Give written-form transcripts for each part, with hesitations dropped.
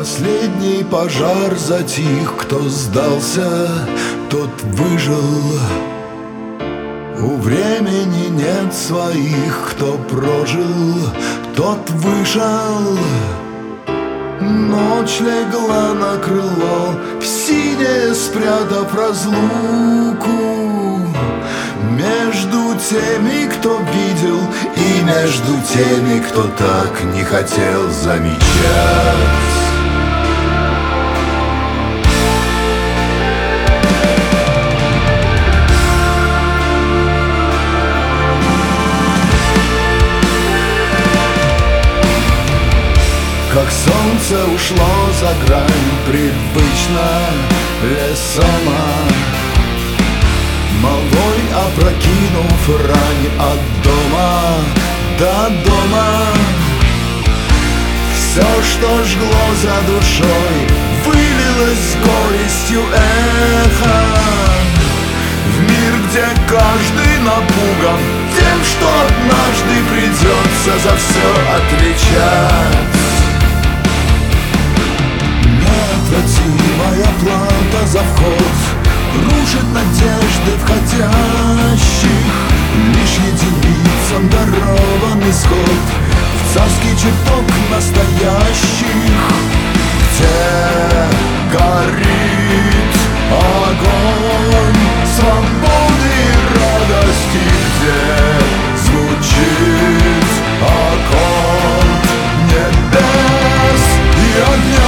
Последний пожар затих, кто сдался, тот выжил. У времени нет своих, кто прожил, тот вышел. Ночь легла на крыло, в синее спрятав разлуку. Между теми, кто видел, и между теми, кто так не хотел замечать. Как солнце ушло за грань, привычно лесома, молвой опрокинув рань от дома до дома. Все, что жгло за душой, вылилось с горестью эхом в мир, где каждый напуган тем, что однажды придется за все отвечать. Неотвратимая плата за вход рушит надежды входящих. Лишь единицам дарован исход в царский чертог настоящих, где горит огонь свободы и радости, где звучит аккорд небес и огня.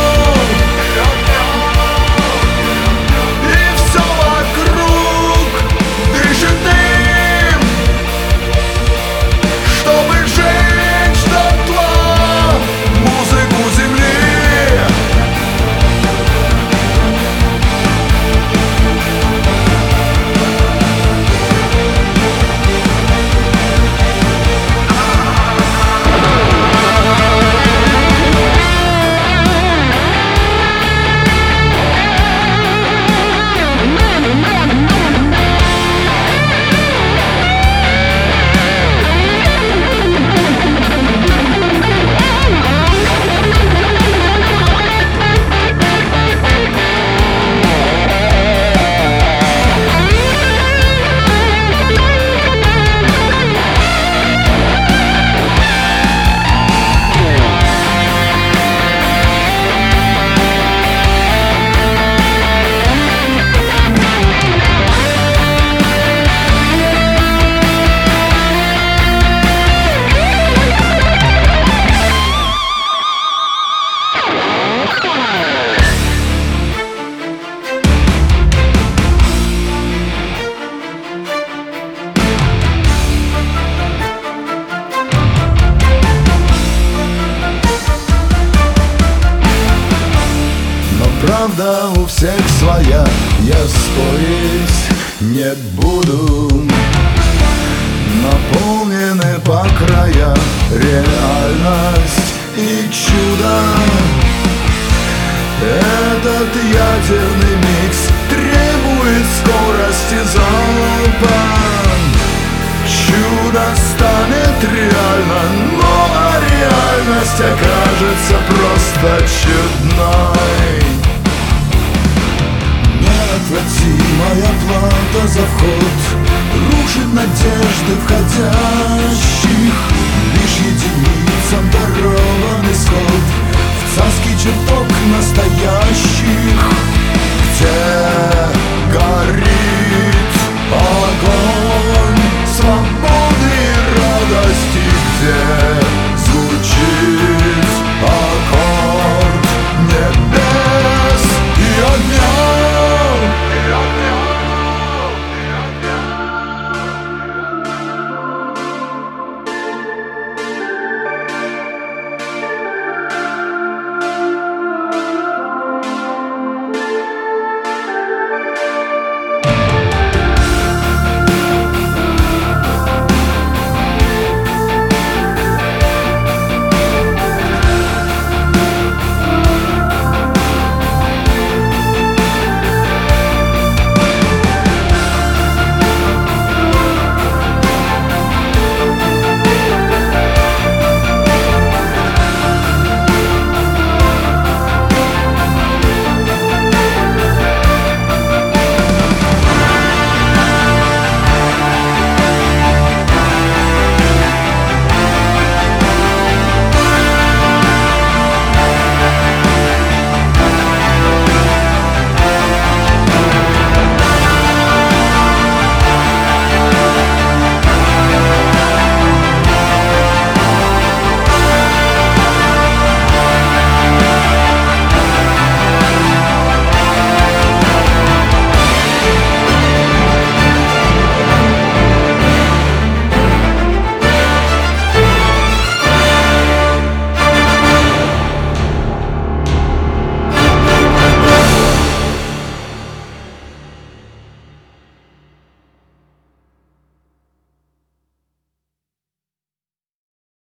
Правда у всех своя, я спорить не буду. Наполнены по края реальность и чудо. Этот ядерный микс требует скорости залпа. Чудо станет реально, но реальность окажется просто чудной. Неотвратимая плата за вход рушит надежды входящих.